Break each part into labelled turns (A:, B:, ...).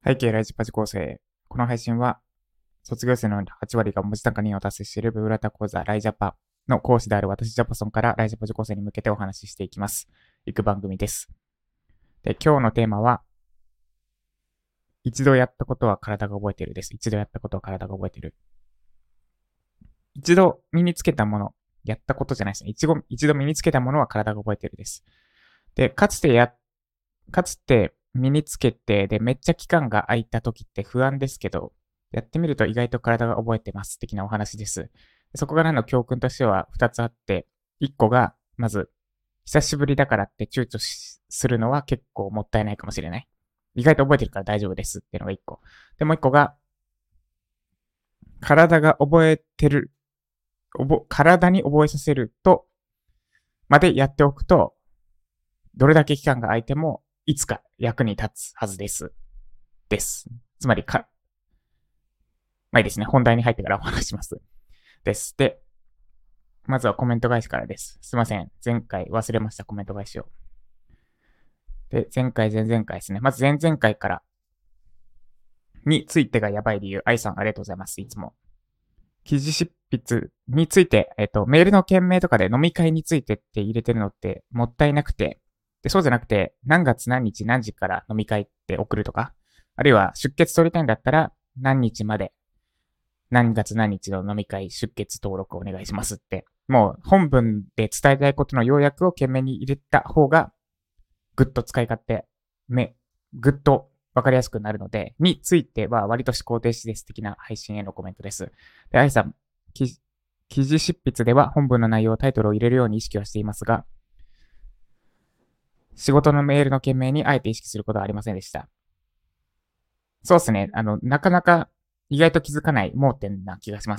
A: 背景ライジパチ構成。この配信は、卒業生の8割が文字単価2を達成しているブブラタ講座ライジャパの講師である私ジャパソンからライジャパ受講生に向けてお話ししていきます。行く番組です。で、今日のテーマは、一度やったことは体が覚えているです。一度やったことは体が覚えている。一度身につけたもの、やったことじゃないですね。一度身につけたものは体が覚えているです。で、かつて身につけて、で、めっちゃ期間が空いた時って不安ですけど、やってみると意外と体が覚えてます的なお話です。そこからの教訓としては2つあって、1個が、まず、久しぶりだからって躊躇するのは結構もったいないかもしれない。意外と覚えてるから大丈夫ですっていうのが1個。で、もう1個が、体が覚えてる、体に覚えさせると、までやっておくと、どれだけ期間が空いても、いつか役に立つはずです。です。つまりまあいいですね。本題に入ってからお話します。です。で、まずはコメント返しからです。すいません。前回忘れました、コメント返しを。で、前回、前々回ですね。まず前々回からについてがやばい理由。愛さんありがとうございます。いつも。記事執筆について、メールの件名とかで飲み会についてって入れてるのってもったいなくて、で、そうじゃなくて、何月何日何時から飲み会って送るとか、あるいは出欠取りたいんだったら、何日まで、何月何日の飲み会出欠登録お願いしますって、もう本文で伝えたいことの要約を懸命に入れた方が、ぐっと使い勝手、ぐっとわかりやすくなるので、については割と思考停止です的な配信へのコメントです。で、愛さん、記事執筆では本文の内容、タイトルを入れるように意識はしていますが、仕事のメールの件名にあえて意識することはありませんでした。そうですね。なかなか意外と気づかない盲点な気がします。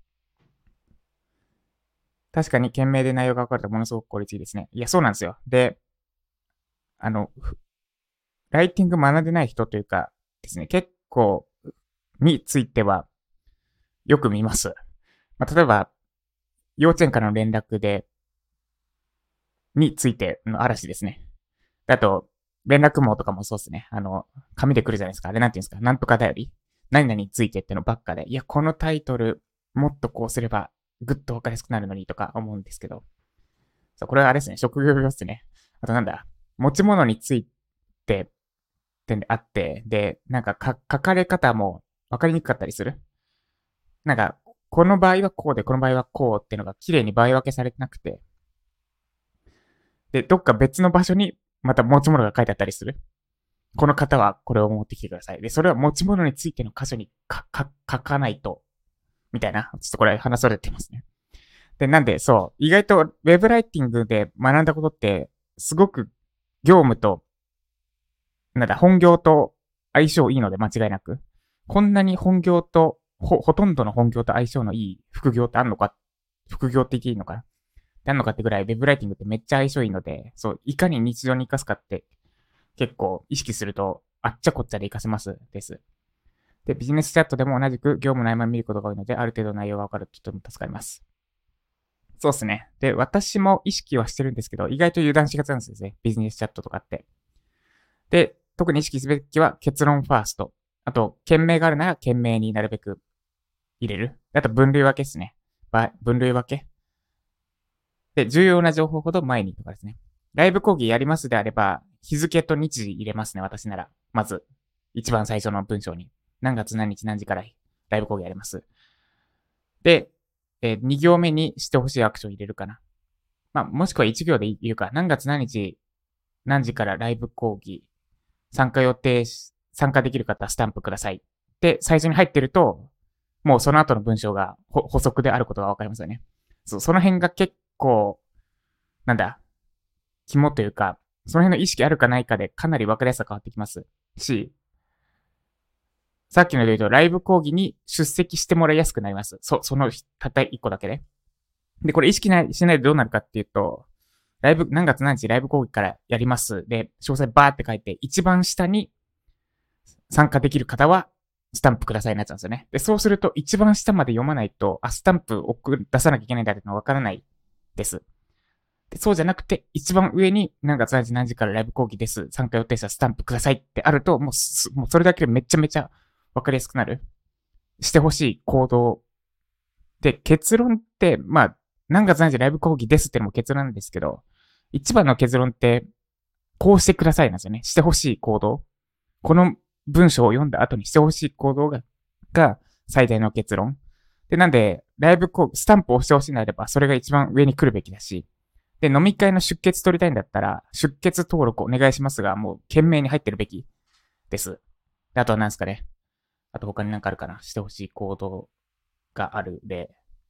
A: 確かに件名で内容が分かるとものすごく効率いいですね。いや、そうなんですよ。で、あの、ライティング学んでない人というかですね、結構についてはよく見ます。例えば、幼稚園からの連絡で、についての嵐ですね。あと、連絡網とかもそうですね。紙で来るじゃないですか。あれなんていうんですか。なんとかだより何々についてってのばっかで。いや、このタイトル、もっとこうすれば、ぐっとわかりやすくなるのにとか思うんですけど。そう、これはあれですね。職業病ですね。あとなんだ。持ち物についてってあって、で、書かれ方もわかりにくかったりする。なんか、この場合はこうで、この場合はこうっていうのが綺麗に場合分けされてなくて、で、どっか別の場所にまた持ち物が書いてあったりする。この方はこれを持ってきてください。で、それは持ち物についての箇所に書かないと、みたいな。ちょっとこれ話されてますね。で、なんで、そう、意外とウェブライティングで学んだことって、すごく業務と、本業と相性いいので間違いなく。こんなに本業と、ほとんどの本業と相性のいい副業ってあんのか、副業って言っていいのかなってあんのかってぐらい、ウェブライティングってめっちゃ相性いいので、そう、いかに日常に活かすかって結構意識すると、あっちゃこっちゃで活かせますです。で、ビジネスチャットでも同じく業務の合間に見ることが多いので、ある程度内容がわかるととても助かります。そうですね。で、私も意識はしてるんですけど、意外と油断しがちなんですね。ビジネスチャットとかって。で、特に意識すべきは結論ファースト。あと、件名があるなら件名になるべく入れる。あと、分類分けですね。分類分け。で、重要な情報ほど前にとかですね。ライブ講義やりますであれば、日付と日時入れますね、私なら。まず、一番最初の文章に。何月何日何時からライブ講義やります。で、2行目にしてほしいアクション入れるかな。もしくは1行で言うか。何月何日何時からライブ講義参加できる方スタンプください。で、最初に入ってると、もうその後の文章が補足であることがわかりますよね。そう、その辺が結構、肝というか、その辺の意識あるかないかでかなり分かりやすさ変わってきますし、さっきので言うと、ライブ講義に出席してもらいやすくなります。そのたった一個だけで。で、これ意識しないでどうなるかっていうと、何月何日ライブ講義からやります。で、詳細バーって書いて、一番下に参加できる方は、スタンプくださいになっちゃうんですよね。で、そうすると、一番下まで読まないと、スタンプ出さなきゃいけないんだってのはわからないです。 で、そうじゃなくて、一番上に何月何時何時からライブ講義です。参加予定者スタンプくださいってあると、もうそれだけでめちゃめちゃわかりやすくなる。してほしい行動。で、結論って、まあ、何月何時ライブ講義ですってのも結論なんですけど、一番の結論って、こうしてくださいなんですよね。してほしい行動。この文章を読んだ後にしてほしい行動が最大の結論。で、なんで、ライブ講義、スタンプを押してほしいのであれば、それが一番上に来るべきだし、で、飲み会の出欠取りたいんだったら、出欠登録お願いしますが、もう、懸命に入ってるべきです。で、あとは何ですかね。あと他に何かあるかな。してほしい行動があるで。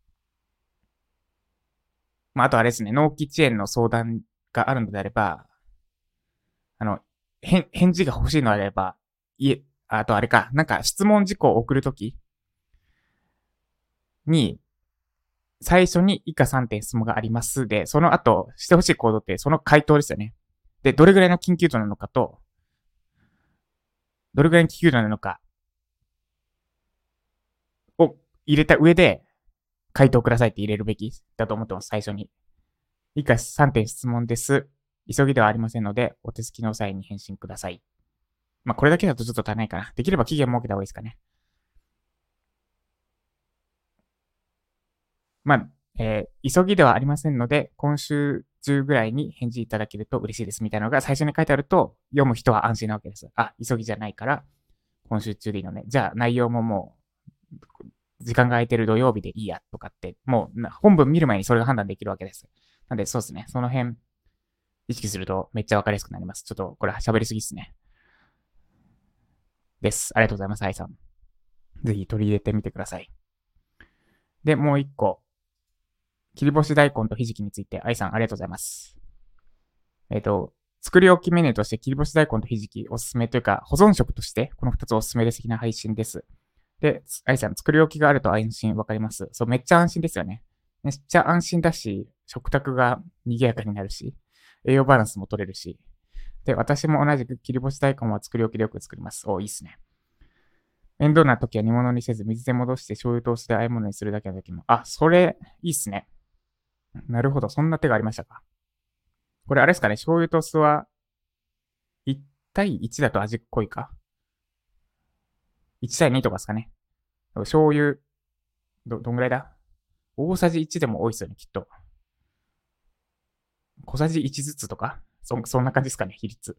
A: まあ、あとあれですね。納期遅延の相談があるのであれば、あの、返事が欲しいのであれば、あとあれか。なんか質問事項を送るときに、最初に以下3点質問がありますで、その後、してほしい行動ってその回答ですよね。で、どれぐらいの緊急度なのかと、どれぐらいの緊急度なのかを入れた上で、回答くださいって入れるべきだと思ってます、最初に。以下3点質問です。急ぎではありませんので、お手つきの際に返信ください。まあ、これだけだとちょっと足りないかな。できれば期限設けた方がいいですかね。まあ、急ぎではありませんので、今週中ぐらいに返事いただけると嬉しいですみたいなのが最初に書いてあると、読む人は安心なわけです。あ、急ぎじゃないから、今週中でいいのね。じゃあ内容ももう、時間が空いてる土曜日でいいやとかって、もう本文見る前にそれが判断できるわけです。なんでそうですね。その辺、意識するとめっちゃわかりやすくなります。ちょっとこれ喋りすぎっすね。です。ありがとうございます、愛さん。ぜひ取り入れてみてください。で、もう一個。切り干し大根とひじきについて、愛さんありがとうございます。作り置きメニューとして切り干し大根とひじきおすすめというか、保存食としてこの2つおすすめです的な配信です。で、愛さん、作り置きがあると安心わかります。そう、めっちゃ安心ですよね。めっちゃ安心だし、食卓が賑やかになるし、栄養バランスも取れるし。で、私も同じく切り干し大根は作り置きでよく作ります。いいっすね。面倒な時は煮物にせず、水で戻して醤油とお酢で和え物にするだけの時も。あ、それ、いいっすね。なるほど。そんな手がありましたか。これあれですかね。醤油とお酢は、1対1だと味濃いか。1対2とかですかね。醤油、どんぐらいだ。大さじ1でも多いっすよね、きっと。小さじ1ずつとかそんな感じですかね、比率。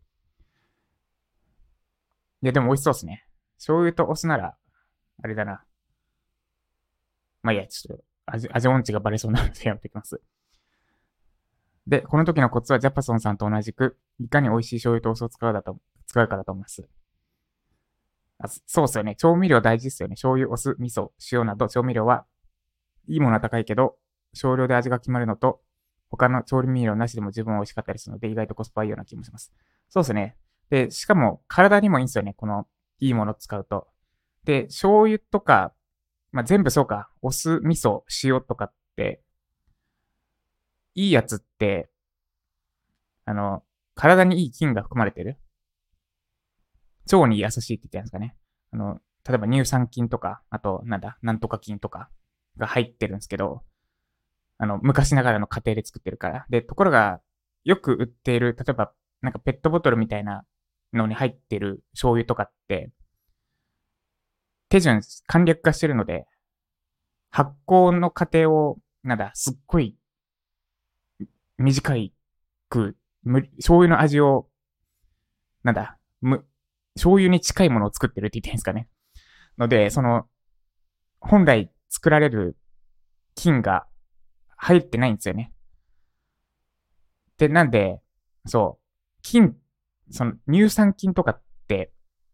A: いや、でも美味しそうですね。醤油とお酢なら、あれだな。まあいいや、ちょっと味音痴がバレそうなのでやめておきます。で、この時のコツはジャパソンさんと同じく、いかに美味しい醤油とお酢を使うかだと思います。そうですよね。調味料大事ですよね。醤油、お酢、味噌、塩など調味料はいいものは高いけど、少量で味が決まるのと、他の調味料なしでも十分美味しかったりするので、意外とコスパいいような気もします。そうですね。で、しかも体にもいいんですよね。このいいものを使うと。で、醤油とか、まあ、全部そうか。お酢、味噌、塩とかって、いいやつって、体にいい菌が含まれてる。腸に優しいって言ってるんですかね。例えば乳酸菌とか、あと、なんとか菌とかが入ってるんですけど、昔ながらの家庭で作ってるから。で、ところが、よく売っている、例えば、なんかペットボトルみたいなのに入ってる醤油とかって、手順簡略化してるので、発酵の過程を、すっごい短く、醤油の味を、なんだ、醤油に近いものを作ってるって言っていいんですかね。ので、本来作られる菌が入ってないんですよね。で、なんで、そう、乳酸菌とかって、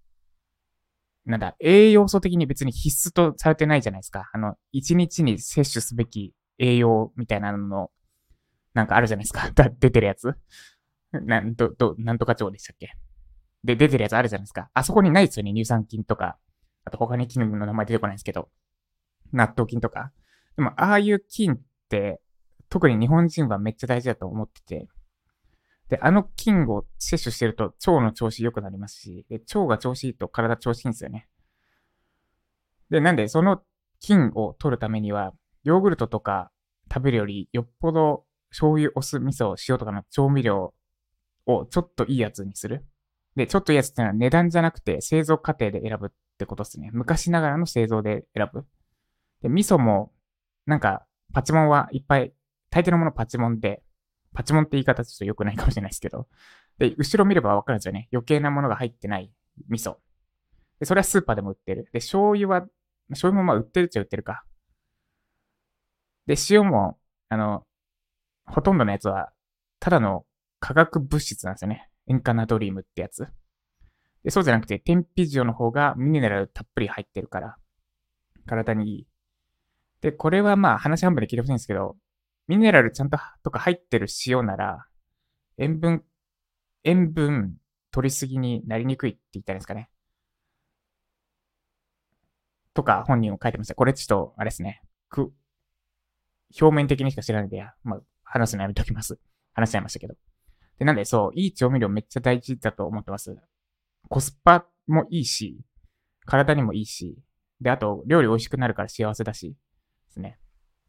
A: 栄養素的に別に必須とされてないじゃないですか。一日に摂取すべき栄養みたいなのの、なんかあるじゃないですか。出てるやつ。なんとか腸でしたっけ。で、出てるやつあるじゃないですか。あそこにないですよね。乳酸菌とか。あと他に菌の名前出てこないんですけど。納豆菌とか。でも、ああいう菌って、特に日本人はめっちゃ大事だと思ってて。で、あの菌を摂取してると腸の調子良くなりますし、で腸が調子いいと体調子いいんですよね。で、なんで、その菌を取るためには、ヨーグルトとか食べるよりよっぽど醤油、お酢、味噌、塩とかの調味料をちょっといいやつにする。で、ちょっといいやつってのは値段じゃなくて製造過程で選ぶってことですね。昔ながらの製造で選ぶ。で、味噌も、なんか、パチモンはいっぱい、大抵のものパチモンで、パチモンって言い方ちょっと良くないかもしれないですけど、で、後ろ見ればわかるんですよね。余計なものが入ってない味噌。で、それはスーパーでも売ってる。で、醤油もまあ売ってるっちゃ売ってるか。で、塩も、ほとんどのやつは、ただの化学物質なんですよね。塩化ナトリウムってやつ。で、そうじゃなくて、天日塩の方がミネラルたっぷり入ってるから、体にいい。で、これはまあ話半分で聞いてほしいんですけど、ミネラルちゃんととか入ってる塩なら、塩分、塩分取りすぎになりにくいって言ったらいいんですかね。とか本人も書いてました。これちょっと、あれですね。表面的にしか知らないでまあ、話すのやめておきます。話しちゃいましたけど。で、なんでそう、いい調味料めっちゃ大事だと思ってます。コスパもいいし、体にもいいし、で、あと、料理美味しくなるから幸せだし、ですね。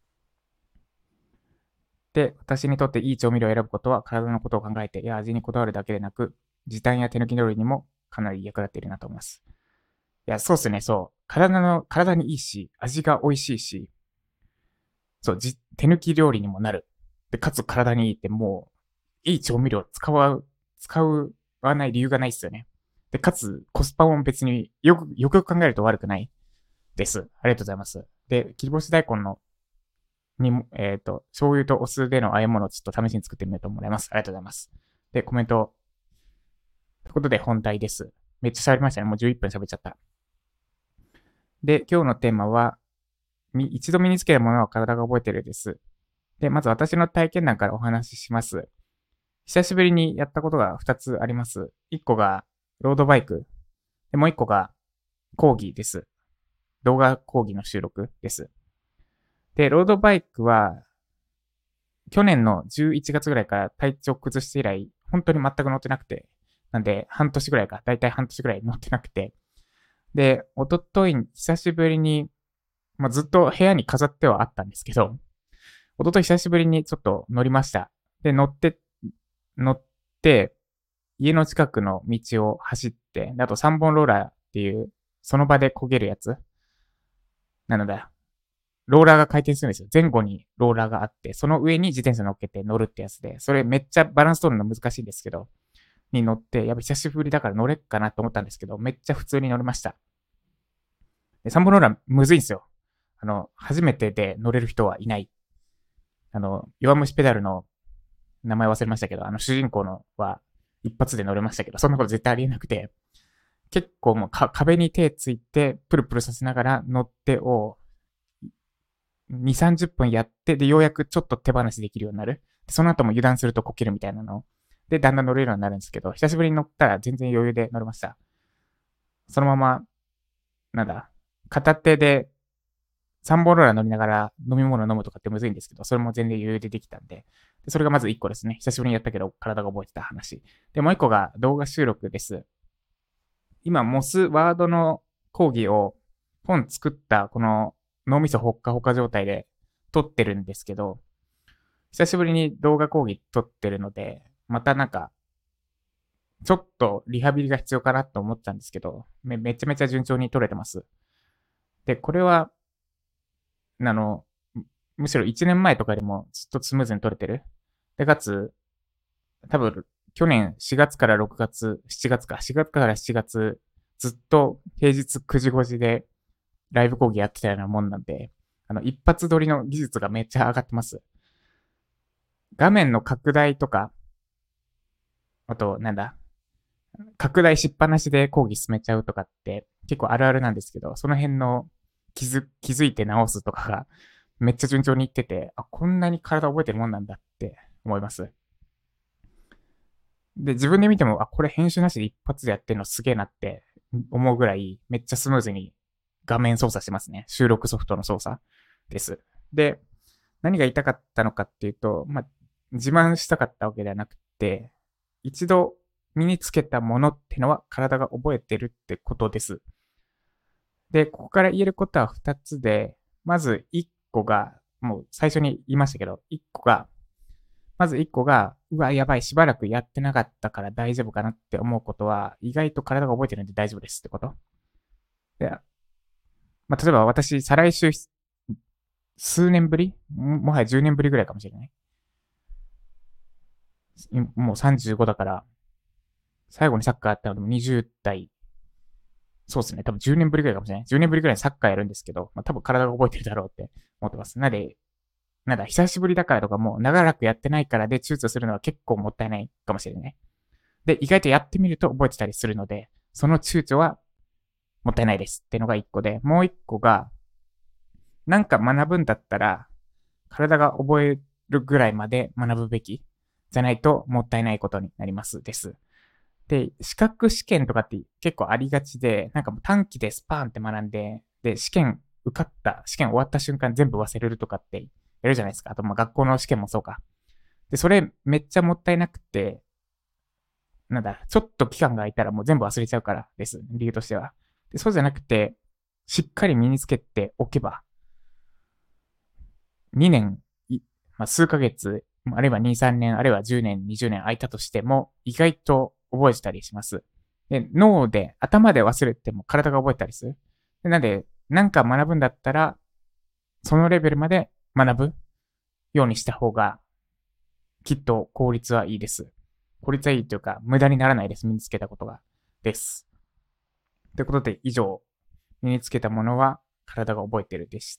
A: で、私にとっていい調味料を選ぶことは体のことを考えて、味にこだわるだけでなく、時短や手抜き料理にもかなり役立っているなと思います。そうっすね、そう。体にいいし、味が美味しいし、そう、手抜き料理にもなる。で、かつ体にいいってもう、いい調味料使わない理由がないっすよね。で、かつ、コスパも別によく考えると悪くないです。ありがとうございます。で、切り干し大根のにも、醤油とお酢での和え物をちょっと試しに作ってみようと思います。ありがとうございます。で、コメント。ということで本題です。めっちゃ喋りましたね。もう11分喋っちゃった。で、今日のテーマは、一度身につけるものは体が覚えてるです。で、まず私の体験談からお話しします。久しぶりにやったことが2つあります。1個がロードバイク。で、もう1個が講義です。動画講義の収録です。で、ロードバイクは、去年の11月ぐらいから体調崩して以来、本当に全く乗ってなくて、なんで、半年ぐらいか、だいたい半年ぐらい乗ってなくて、で、おととい久しぶりに、ずっと部屋に飾ってはあったんですけど、おととい久しぶりにちょっと乗りました。で、乗って、家の近くの道を走って、あと3本ローラーっていう、その場で焦げるやつ。なのだ。ローラーが回転するんですよ。前後にローラーがあって、その上に自転車乗っけて乗るってやつで、それめっちゃバランス取るの難しいんですけど、に乗って、やっぱ久しぶりだから乗れっかなと思ったんですけど、めっちゃ普通に乗れました。で、3本ローラーむずいんですよ。初めてで乗れる人はいない。弱虫ペダルの名前忘れましたけど、主人公のは一発で乗れましたけど、そんなこと絶対ありえなくて、結構もう壁に手ついて、プルプルさせながら乗ってを、2、30分やって、で、ようやくちょっと手放しできるようになる。その後も油断するとこけるみたいなの。で、だんだん乗れるようになるんですけど、久しぶりに乗ったら全然余裕で乗れました。そのまま、片手で3本ローラー乗りながら飲み物飲むとかってむずいんですけど、それも全然余裕でできたんで、それがまず1個ですね。久しぶりにやったけど、体が覚えてた話。で、もう1個が動画収録です。今、モスワードの講義を本作ったこの脳みそほっかほか状態で撮ってるんですけど、久しぶりに動画講義撮ってるので、またちょっとリハビリが必要かなと思ったんですけど、めちゃめちゃ順調に撮れてます。で、これは、むしろ1年前とかよりもずっとスムーズに撮れてる。で、かつ、多分、去年4月から6月、7月か、4月から7月、ずっと平日9時5時でライブ講義やってたようなもんなんで、一発撮りの技術がめっちゃ上がってます。画面の拡大とか、あと、拡大しっぱなしで講義進めちゃうとかって結構あるあるなんですけど、その辺の気づいて直すとかがめっちゃ順調にいってて、こんなに体覚えてるもんなんだって思います。で、自分で見ても、これ編集なしで一発でやってるのすげえなって思うぐらい、めっちゃスムーズに画面操作してますね。収録ソフトの操作です。で、何が言いたかったのかっていうと、自慢したかったわけではなくて、一度身につけたものってのは体が覚えてるってことです。で、ここから言えることは二つで、まず一個が、もう最初に言いましたけど、一個が、 まず1個が、うわ、やばい、しばらくやってなかったから大丈夫かなって思うことは、意外と体が覚えてるんで大丈夫ですってこと。で、例えば私、再来週、数年ぶりもはや10年ぶりぐらいかもしれない。もう35だから、最後にサッカーやったのでも20代、そうですね、多分10年ぶりぐらいかもしれない。10年ぶりぐらいにサッカーやるんですけど、多分体が覚えてるだろうって思ってます。なんだ、久しぶりだからとかもう長らくやってないからで躊躇するのは結構もったいないかもしれない。で、意外とやってみると覚えてたりするので、その躊躇はもったいないですっていうのが1個で、もう1個が、なんか学ぶんだったら、体が覚えるぐらいまで学ぶべきじゃないともったいないことになりますです。で、資格試験とかって結構ありがちで、なんかもう短期でスパーンって学んで、で、試験終わった瞬間全部忘れるとかってやるじゃないですか。あと、学校の試験もそうか。で、それめっちゃもったいなくて、なんだ、ちょっと期間が空いたらもう全部忘れちゃうからです。理由としては。で、そうじゃなくて、しっかり身につけておけば、2年、数ヶ月、あるいは2、3年、あるいは10年、20年空いたとしても、意外と覚えてたりします。で、頭で忘れても体が覚えたりする。なんで、なんか学ぶんだったら、そのレベルまで学ぶようにした方が、きっと効率はいいです。効率はいいというか、無駄にならないです。身につけたことが。です。ということで、以上、身につけたものは体が覚えてるでした。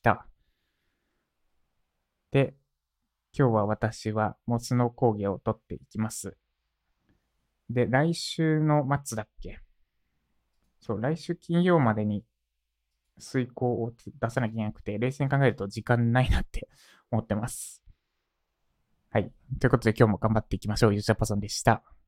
A: で、今日は私はモツの講義を取っていきます。で、来週の末だっけ？そう、来週金曜までに遂行を出さなきゃいけなくて、冷静に考えると時間ないなって思ってます。はい。ということで今日も頑張っていきましょう。ゆうちゃぱさんでした。